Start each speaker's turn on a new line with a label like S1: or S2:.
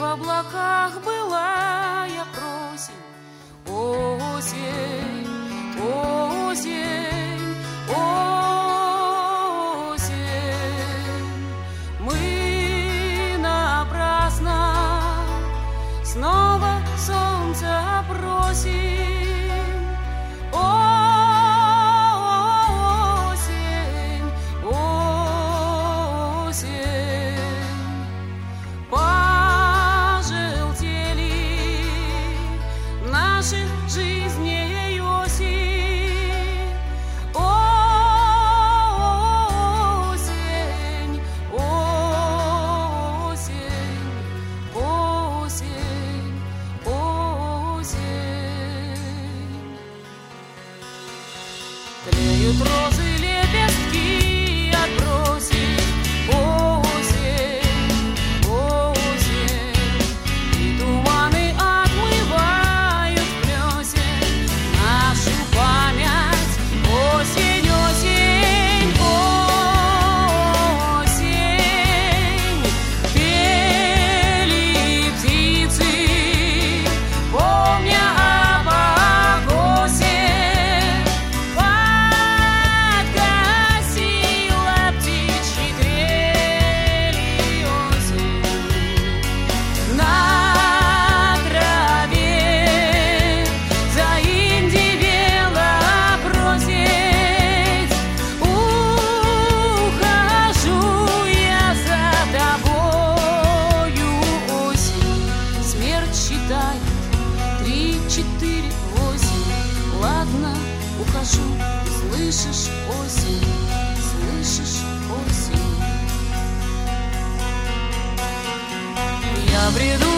S1: облаках была я просень, осень, осень, осень. Мы напрасно снова солнце просим. Осень, осень. Пожелтели наши жизни осень. Осень, осень, осень, осень. Тлеют розы, лепестки отбросить. Осень, осень. И туманы отмывают плесень нашу память. Осень, осень, осень. Пели птицы, помня о покосе. Подкосила птичьи трели осень. На траве заиндивела просить. Ухожу я за тобою, осень. Смерть считает 3, 4, 8. Ладно, ухожу. Слышишь, осень, слышишь, осень. Я бреду